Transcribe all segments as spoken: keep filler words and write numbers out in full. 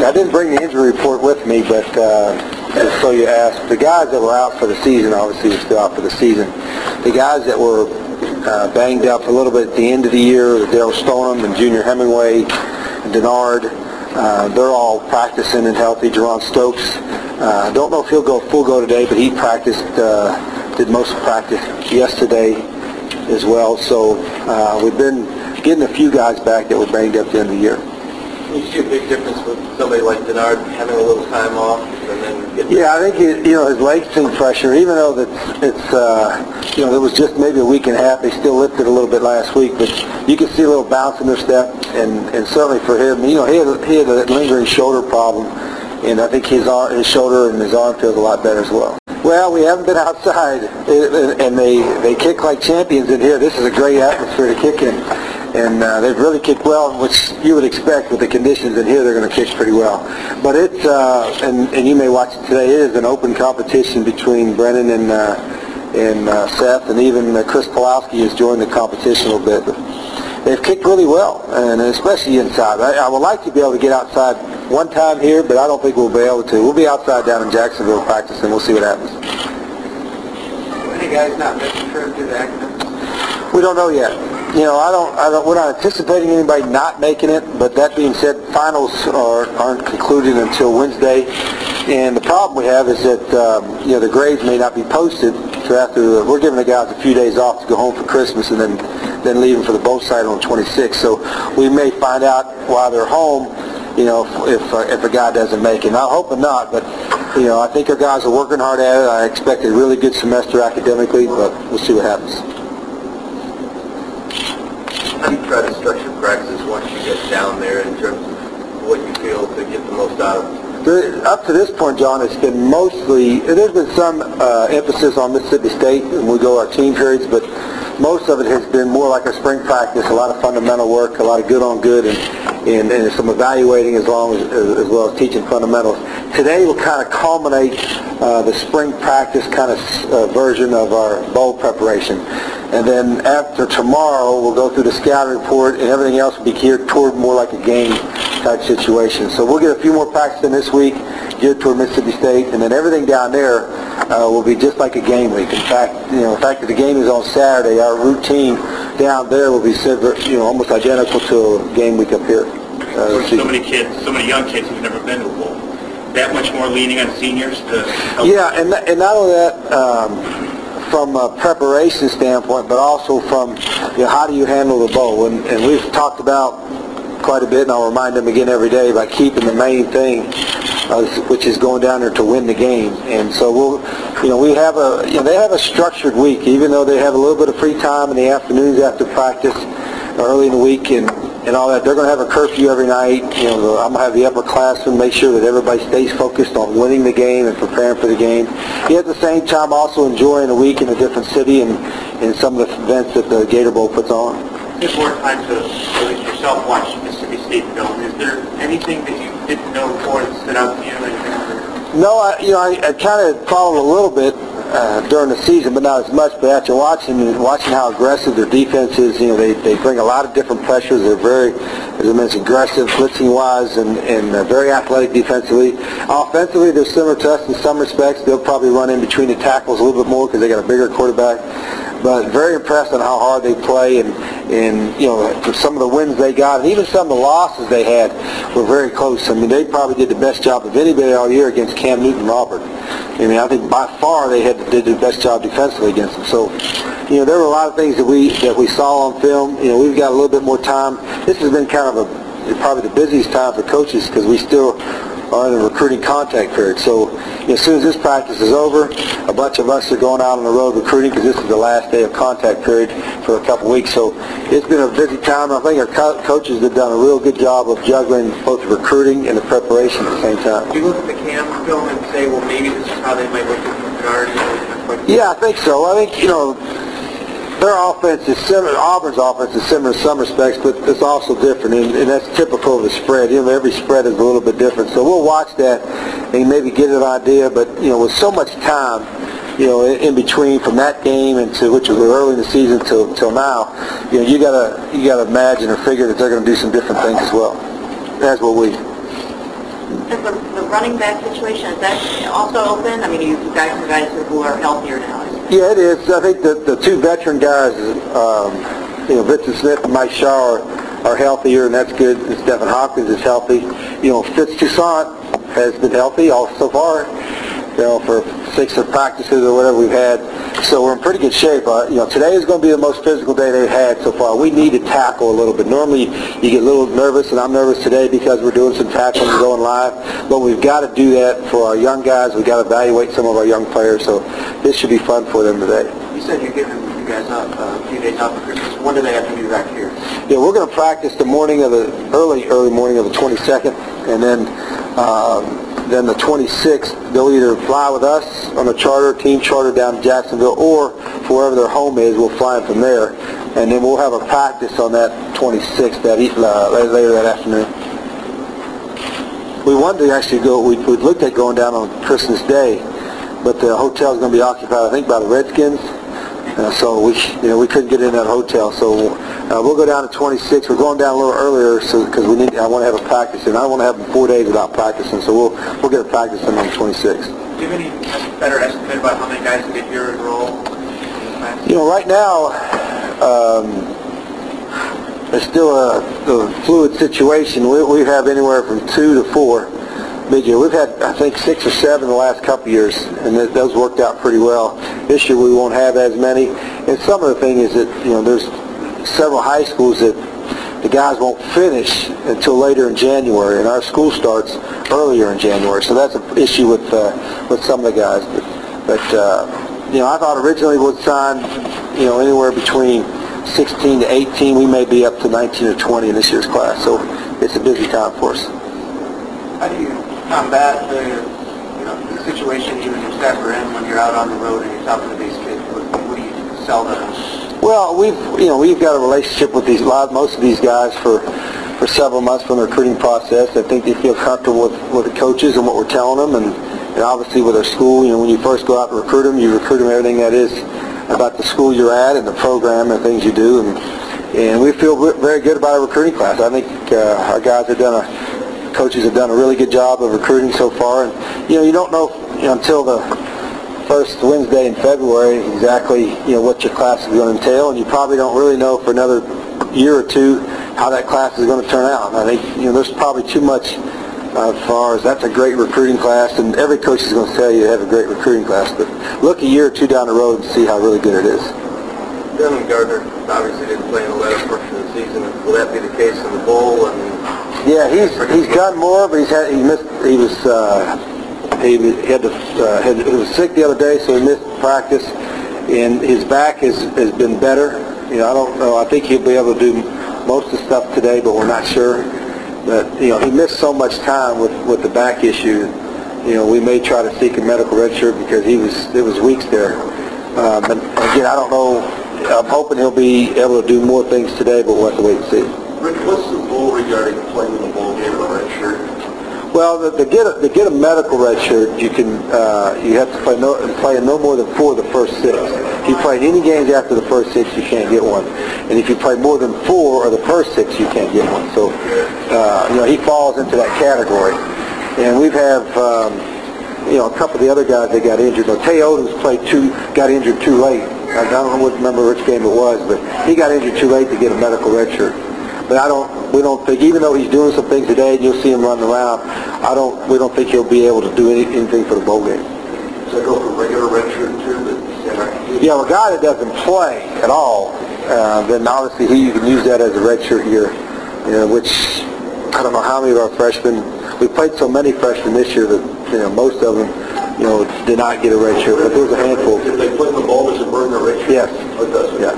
I didn't bring the injury report with me, but uh, just so you asked, the guys that were out for the season, obviously, are still out for the season. The guys that were uh, banged up a little bit at the end of the year, Daryl Stoneham and Junior Hemingway, Denard, uh, they're all practicing and healthy. Jerron Stokes, I uh, don't know if he'll go full go today, but he practiced, uh, did most of practice yesterday as well. So uh, we've been getting a few guys back that were banged up at the end of the year. You see a big difference with somebody like Denard having a little time off and then getting... Yeah, I think he, you know his leg seemed fresher, even though that it's uh, you know it was just maybe a week and a half. They still lifted a little bit last week, but you can see a little bounce in their step, and, and certainly for him, you know he had he had a lingering shoulder problem, and I think his arm, his shoulder and his arm feels a lot better as well. Well, we haven't been outside, and they they kick like champions in here. This is a great atmosphere to kick in. And uh, they've really kicked well, which you would expect with the conditions in here. They're going to kick pretty well. But it's, uh, and, and you may watch it today, it is an open competition between Brennan and, uh, and uh, Seth, and even uh, Chris Pulowski has joined the competition a little bit. But they've kicked really well, and especially inside. I, I would like to be able to get outside one time here, but I don't think we'll be able to. We'll be outside down in Jacksonville practicing. We'll see what happens. Any guys not making sure to do the accident? We don't know yet. You know, I don't, I don't, we're not anticipating anybody not making it, but that being said, finals are, aren't concluded until Wednesday. And the problem we have is that, um, you know, the grades may not be posted. So after, we're giving the guys a few days off to go home for Christmas and then, then leaving for the boat site on the twenty-sixth. So we may find out while they're home, you know, if, if, uh, if a guy doesn't make it. And I'm hoping not, but, you know, I think our guys are working hard at it. I expect a really good semester academically, but we'll see what happens. How do you try to structure practices once you get down there in terms of what you feel to get the most out of it? Up to this point, John, it's been mostly, there's been some uh, emphasis on Mississippi State, and we go our team periods, but most of it has been more like a spring practice, a lot of fundamental work, a lot of good on good, and, and, and some evaluating as, long as, as well as teaching fundamentals. Today will kind of culminate uh, the spring practice kind of uh, version of our bowl preparation. And then after tomorrow, we'll go through the scouting report, and everything else will be geared toward more like a game type situation. So we'll get a few more practice in this week, geared toward Mississippi State, and then everything down there uh, will be just like a game week. In fact, you know, the fact that the game is on Saturday, our routine down there will be, you know, almost identical to a game week up here. Uh, so many kids, so many young kids who've never been to a bowl. That much more leaning on seniors to help. Yeah, and and not only that. Um, from a preparation standpoint, but also from, you know, how do you handle the bowl? And, and we've talked about quite a bit, and I'll remind them again every day about keeping the main thing, uh, which is going down there to win the game. And so we'll, you know, we have a, you know, they have a structured week, even though they have a little bit of free time in the afternoons after practice, early in the week, and and all that. They're going to have a curfew every night. You know, I'm going to have the upperclassmen make sure that everybody stays focused on winning the game and preparing for the game. Yet at the same time, also enjoying a week in a different city and, and some of the events that the Gator Bowl puts on. Just more time to, at least yourself, watch Mississippi State film. Is there anything that you didn't know before that stood out to you? No, I, you know, I, I kind of followed a little bit Uh, during the season, but not as much. But after watching watching how aggressive their defense is, you know, they, they bring a lot of different pressures. They're very, as I mentioned, aggressive, blitzing-wise, and, and uh, very athletic defensively. Offensively, they're similar to us in some respects. They'll probably run in between the tackles a little bit more because they got a bigger quarterback. But very impressed on how hard they play, and, and you know, for some of the wins they got, and even some of the losses they had were very close. I mean, they probably did the best job of anybody all year against Cam Newton and Auburn. I mean, I think by far they had did the best job defensively against them. So, you know, there were a lot of things that we that we saw on film. You know, we've got a little bit more time. This has been kind of a probably the busiest time for coaches because we still are in a recruiting contact period. So, you know, as soon as this practice is over, a bunch of us are going out on the road recruiting because this is the last day of contact period for a couple weeks. So it's been a busy time. I think our co- coaches have done a real good job of juggling both the recruiting and the preparation at the same time. Do you look at the Cam film and say, well, maybe this is how they might look at Denard? Yeah, I think so. I think, you know, their offense is similar, Auburn's offense is similar in some respects, but it's also different, and, and that's typical of the spread. You know, every spread is a little bit different. So we'll watch that and maybe get an idea, but, you know, with so much time, you know, in, in between from that game into which was early in the season till till now, you know, you gotta you gotta imagine or figure that they're going to do some different things as well. That's what we. Is the, the running back situation, is that also open? I mean, you guys some guys who are healthier now. Yeah, it is. I think that the two veteran guys, um, you know, Vincent Smith and Mike Shaw are, are healthier, and that's good. And Stephen Hopkins is healthy. You know, Fitz Toussaint has been healthy all so far, you know, for six of practices or whatever we've had. So we're in pretty good shape. Uh, you know, today is going to be the most physical day they've had so far. We need to tackle a little bit. Normally you get a little nervous, and I'm nervous today because we're doing some tackling and going live. But we've got to do that for our young guys. We've got to evaluate some of our young players. So this should be fun for them today. You said you're giving you guys up uh, a few days off for Christmas. When do they have to be back here? Yeah, we're going to practice the morning of the early, early morning of the twenty-second, and then um, then the twenty-sixth, they'll either fly with us on a charter, team charter down to Jacksonville, or for wherever their home is, we'll fly them from there. And then we'll have a practice on that twenty-sixth, that uh, later that afternoon. We wanted to actually go, we we looked at going down on Christmas Day, but the hotel's going to be occupied, I think, by the Redskins. Uh, so we, you know, we couldn't get in that hotel. So uh, we'll go down to twenty-six. We're going down a little earlier, so because we need, I want to have a practice, and I don't want to have them four days without practicing. So we'll we'll get a practice in on the twenty-sixth. Do you have any better estimate about how many guys get here and roll? You know, right now, um, it's still a, a fluid situation. We, we have anywhere from two to four mid-year. We've had, I think, six or seven the last couple years, and th- those worked out pretty well. This year we won't have as many. And some of the thing is that, you know, there's several high schools that the guys won't finish until later in January, and our school starts earlier in January. So that's an issue with uh, with some of the guys. But, but uh, you know, I thought originally we'd sign, you know, anywhere between sixteen to eighteen. We may be up to nineteen or twenty in this year's class. So it's a busy time for us. How do you combat the, you know, the situation you and your staff are in when you're out on the road and you're talking to these kids? What, what do you sell them? Well, we've you know we've got a relationship with these lot most of these guys for for several months from the recruiting process. I think they feel comfortable with, with the coaches and what we're telling them, and, and obviously with our school. You know, when you first go out to recruit them, you recruit them everything that is about the school you're at and the program and things you do, and and we feel very good about our recruiting class. I think uh, our guys have done a coaches have done a really good job of recruiting so far, and you know you don't know, you know until the first Wednesday in February exactly you know what your class is going to entail, and you probably don't really know for another year or two how that class is going to turn out. And I think you know there's probably too much uh, as far as that's a great recruiting class, and every coach is going to tell you they have a great recruiting class, but look a year or two down the road and see how really good it is. Dylan Gardner obviously didn't play in the latter portion of the season. Will that be the case in the bowl? And yeah, he's he's done more, but he's had he missed he was uh, he, he had to uh, had, he was sick the other day, so he missed practice, and his back has has been better. You know, I don't know. I think he'll be able to do most of the stuff today, but we're not sure. But you know, he missed so much time with with the back issue. You know, we may try to seek a medical red shirt because he was it was weeks there. Um, and again, I don't know. I'm hoping he'll be able to do more things today, but we'll have to wait and see. Rick, what's the rule regarding playing in the bowl game with a red shirt? Well, to, to get a, to get a medical red shirt, you can uh, you have to play no play in no more than four of the first six. If you play any games after the first six, you can't get one. And if you play more than four of the first six, you can't get one. So, uh, you know, he falls into that category. And we've have um, you know a couple of the other guys that got injured. Now, Tay Odoms played two, got injured too late. I don't remember which game it was, but he got injured too late to get a medical red shirt. But I don't, we don't think, even though he's doing some things today, and you'll see him running around, I don't, we don't think he'll be able to do any, anything for the bowl game. So I go for regular red shirt too, but yeah, a guy that doesn't play at all, uh, then obviously he you can use that as a red shirt year, you know, which I don't know how many of our freshmen. We played so many freshmen this year that you know most of them. You know, did not get a red shirt, but there was a handful. If they play in the bowl, does it burn their red shirt? Yes. Oh, it does? Yeah.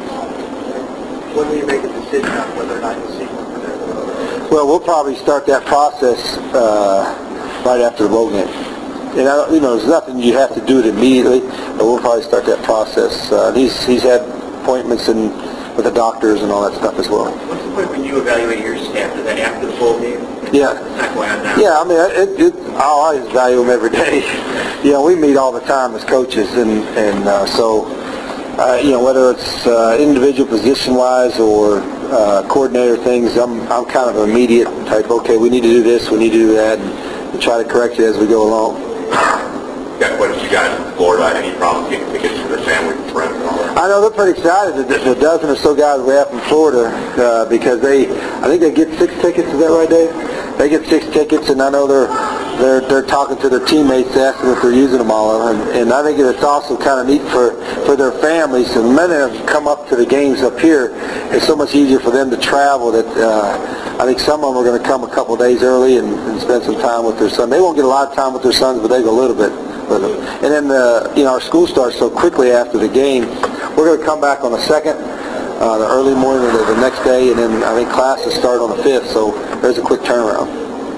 When will you make a decision on whether or not you'll see one for that? Well, we'll probably start that process uh, right after the bowl game. And I, you know, there's nothing you have to do it immediately, but we'll probably start that process. Uh, he's he's had appointments and with the doctors and all that stuff as well. What's the point when you evaluate your staff? Is that after the bowl game? Yeah. It's not going on now? Yeah, I mean, it, it, I always value them every day. You know, we meet all the time as coaches, and, and uh, so, uh, you know, whether it's uh, individual position-wise or uh, coordinator things, I'm, I'm kind of immediate type, okay, we need to do this, we need to do that, and try to correct it as we go along. Got questions you guys in Florida, any problems getting tickets for their families and friends and all that? I know they're pretty excited, the, the dozen or so guys we have from Florida, uh, because they, I think they get six tickets, is that right, Dave? They get six tickets, and I know they're they're they're talking to their teammates, asking if they're using them all, and, and I think it's also kind of neat for for their families. And many of them come up to the games up here. It's so much easier for them to travel that uh, I think some of them are going to come a couple of days early and, and spend some time with their son. They won't get a lot of time with their sons, but they go a little bit with them. And then the you know our school starts so quickly after the game. We're going to come back on the second. Uh, the early morning of the, the next day, and then I think classes start on the fifth, so there's a quick turnaround.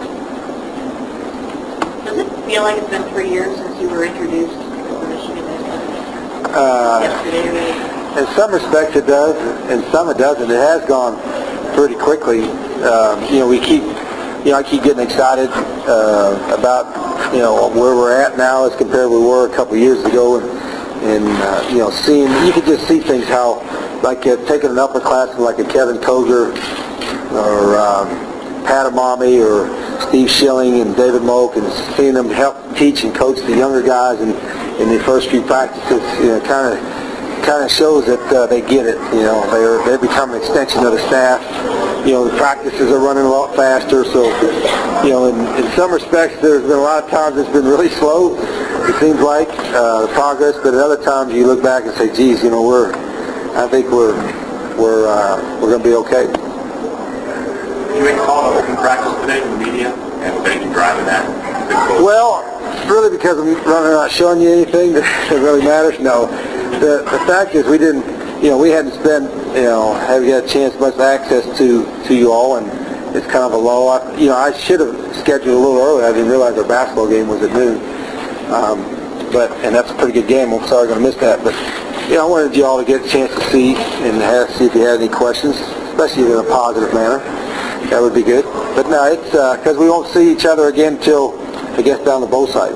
Does it feel like it's been three years since you were introduced to the Michigan Uh, yesterday? in some respects it does, in some it doesn't. It has gone pretty quickly. Um, you know, we keep, you know, I keep getting excited uh, about, you know, where we're at now as compared to where we were a couple of years ago, and, and uh, you know, seeing, you can just see things how, like uh, taking an upperclassman like a Kevin Koger or um, Pat Amami or Steve Schilling and David Moak, and seeing them help teach and coach the younger guys in, in the first few practices, you know, kind of kind of shows that uh, they get it. You know, they're they become an extension of the staff. You know, the practices are running a lot faster. So, you know, in, in some respects, there's been a lot of times it's been really slow. It seems like uh, the progress, but at other times you look back and say, geez, you know, we're I think we're we're uh, we're going to be okay. You make a call to open practice today to the media, and thank you for driving that. Well, really because I'm running not showing you anything that, that really matters. No, the the fact is we didn't, you know, we hadn't spent, you know, haven't had a chance much access to to you all, and it's kind of a low. I, you know, I should have scheduled a little earlier. I didn't realize our basketball game was at noon. Um, but and that's a pretty good game. I'm sorry I'm going to miss that, but. You know, I wanted you all to get a chance to see and have, see if you had any questions, especially in a positive manner. That would be good. But no, it's because uh, we won't see each other again until it gets down the bowl side.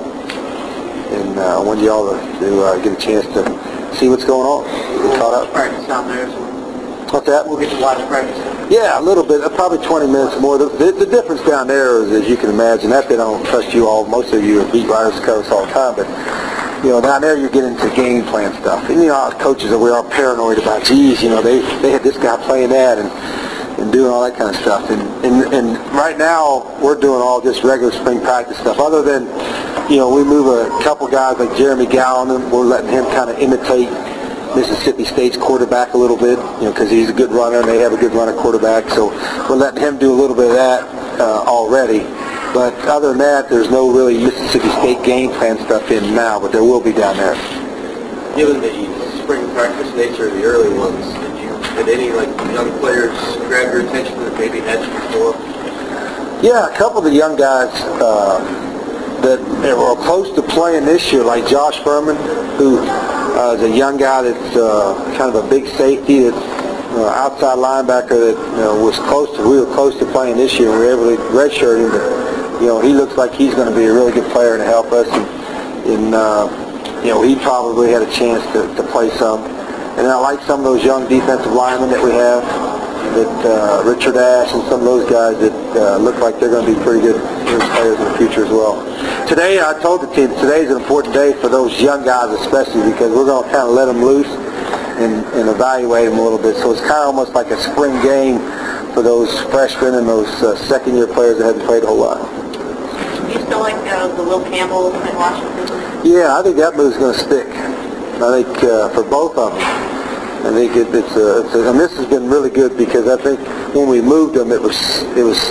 And uh, I wanted you all to, to uh, get a chance to see what's going on. Get caught up. Practice down there, so What's that? we'll get to watch practice. Yeah, a little bit, uh, probably twenty minutes more. The, the, the difference down there is, as you can imagine, that they don't trust you all. Most of you are beat writers, cover us all the time, but you know, down there you get into game plan stuff. And you know, as coaches, we are paranoid about, geez, you know, they they had this guy playing that and and doing all that kind of stuff. And and, and right now we're doing all just regular spring practice stuff. Other than, you know, we move a couple guys like Jeremy Gowan, and we're letting him kind of imitate Mississippi State's quarterback a little bit, you know, because he's a good runner and they have a good runner quarterback. So we're letting him do a little bit of that uh, already. But other than that, there's no really Mississippi State game plan stuff in now, but there will be down there. Given the spring practice nature of the early ones, did you did any like young players grab your attention that maybe hadn't before? Yeah, a couple of the young guys uh, that were close to playing this year, like Josh Furman, who uh, is a young guy that's uh, kind of a big safety, that's uh, outside linebacker that you know, was close to, we were close to playing this year. We were able to redshirt him, but you know, he looks like he's going to be a really good player to help us. And, and uh, you know, he probably had a chance to, to play some. And I like some of those young defensive linemen that we have, that uh, Richard Ash and some of those guys that uh, look like they're going to be pretty good players in the future as well. Today, I told the team, today is an important day for those young guys especially, because we're going to kind of let them loose and, and evaluate them a little bit. So it's kind of almost like a spring game for those freshmen and those uh, second-year players that haven't played a whole lot. Do you still like uh, the Will Campbell in Washington? Yeah, I think that move's going to stick. I think uh, for both of them. I think it, it's, a, it's a, and this has been really good because I think when we moved them, it was it was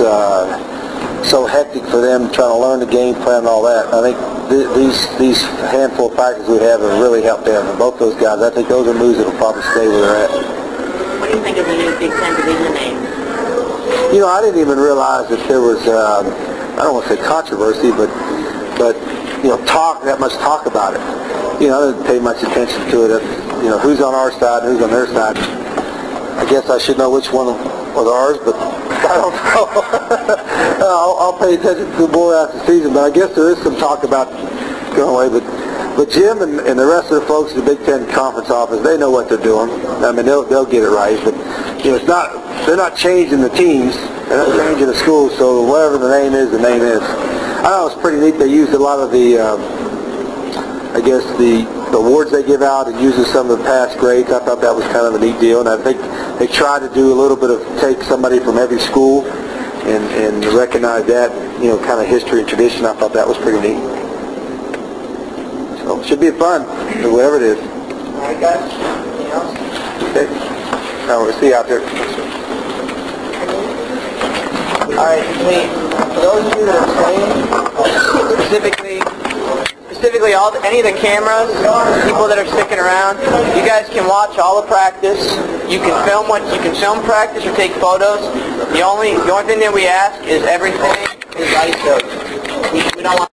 uh, so hectic for them trying to learn the game plan and all that. I think th- these these handful of practices we have have really helped them. And both those guys, I think those are moves that will probably stay where they're at. What do you think of the new Big Ten division name? You know, I didn't even realize that there was, um, I don't want to say controversy, but but you know, talk that much talk about it. You know, I didn't pay much attention to it. You know, who's on our side and who's on their side. I guess I should know which one was ours, but I don't know. I'll, I'll pay attention to more after the season, but I guess there is some talk about going away. But But Jim and, and the rest of the folks in the Big Ten Conference office, they know what they're doing. I mean, they'll they'll get it right. But you know, it's not they're not changing the teams, they're not changing the schools. So whatever the name is, the name is. I thought it was pretty neat. They used a lot of the, um, I guess the, the awards they give out and using some of the past grades. I thought that was kind of a neat deal. And I think they tried to do a little bit of take somebody from every school and and recognize that, you know, kind of history and tradition. I thought that was pretty neat. So it should be fun, whatever it is. All right, guys. Anything else? Okay. Now we'll see you out there. All right, Lee, for those of you that are playing, specifically, specifically all the, any of the cameras, people that are sticking around, you guys can watch all the practice. You can film what you can film practice or take photos. The only the only thing that we ask is everything is I S O. We, we don't want